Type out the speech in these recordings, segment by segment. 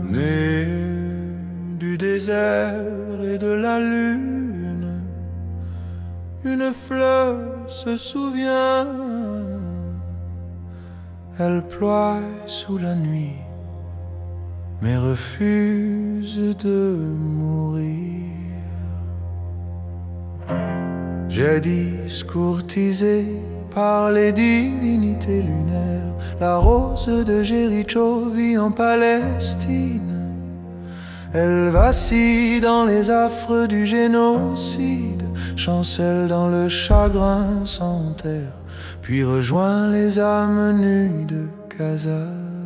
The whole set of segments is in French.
Né du désert et de la lune, une fleur se souvient. Elle ploie sous la nuit, mais refuse de mourir. Jadis courtisée par les divinités lunaires, la rose de Jéricho vit en Palestine. Elle vacille dans les affres du génocide, chancelle dans le chagrin sans terre, puis rejoint les âmes nues de Gaza.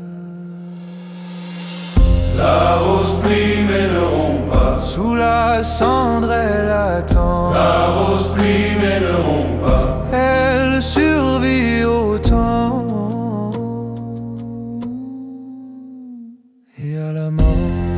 La rose plie mais ne rompt pas. Sous la cendre elle attend. La rose plie mais ne rompt pas. Elle survit au temps et à la mort.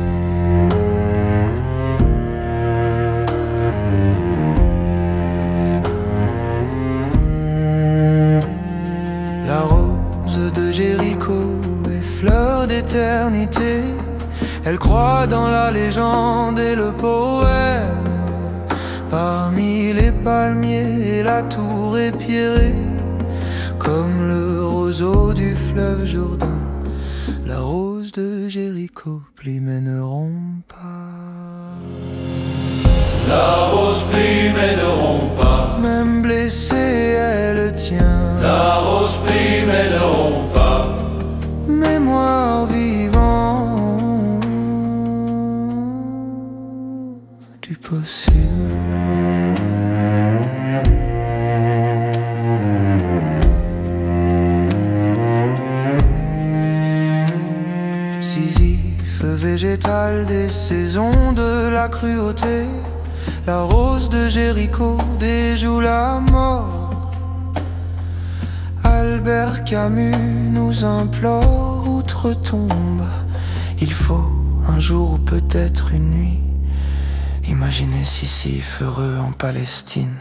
La rose de Jéricho est fleur d'éternité. Elle croit dans la légende et le poème. Parmi les palmiers, la tour est pierrée, comme le roseau du fleuve Jourdain. La rose de Jéricho plie mais ne rompt pas. La rose plie mais ne rompt pas. Même blessée, elle tient. La rose plie mais ne rompt pas. Mémoire vivant du possible. Sisyphe végétal des saisons de la cruauté, la rose de Jéricho déjoue la mort. Albert Camus nous implore outre-tombe. Il faut un jour ou peut-être une nuit imaginer Sisyphe heureux en Palestine.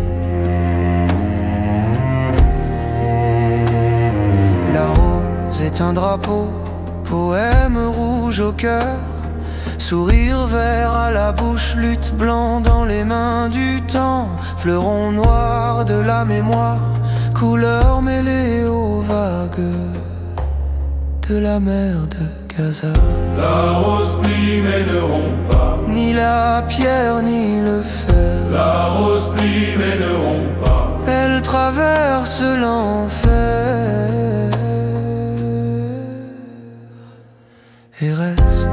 La rose est un drapeau, poème rouge au cœur, sourire vert à la bouche, lutte blanc dans les mains du temps, fleuron noir de la mémoire, couleur mêlée aux vagues de la mer de Gaza. La rose plie mais ne rompt pas. Ni la pierre ni le fer. La rose plie mais ne rompt pas. Elle traverse l'enfer et reste.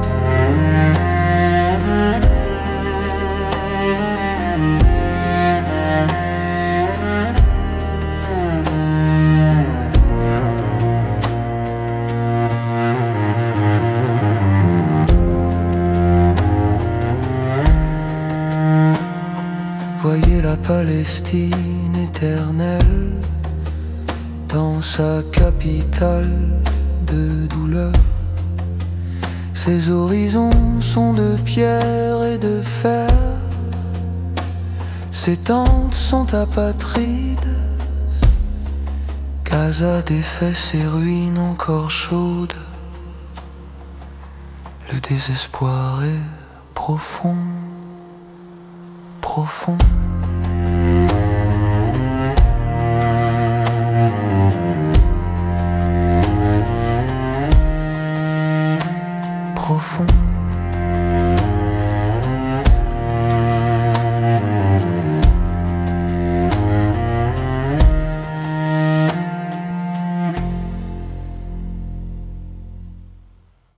Voyez la Palestine éternelle dans sa capitale de douleur. Ses horizons sont de pierre et de fer. Ses tentes sont apatrides. Gaza défait ses ruines encore chaudes. Le désespoir est profond, profond.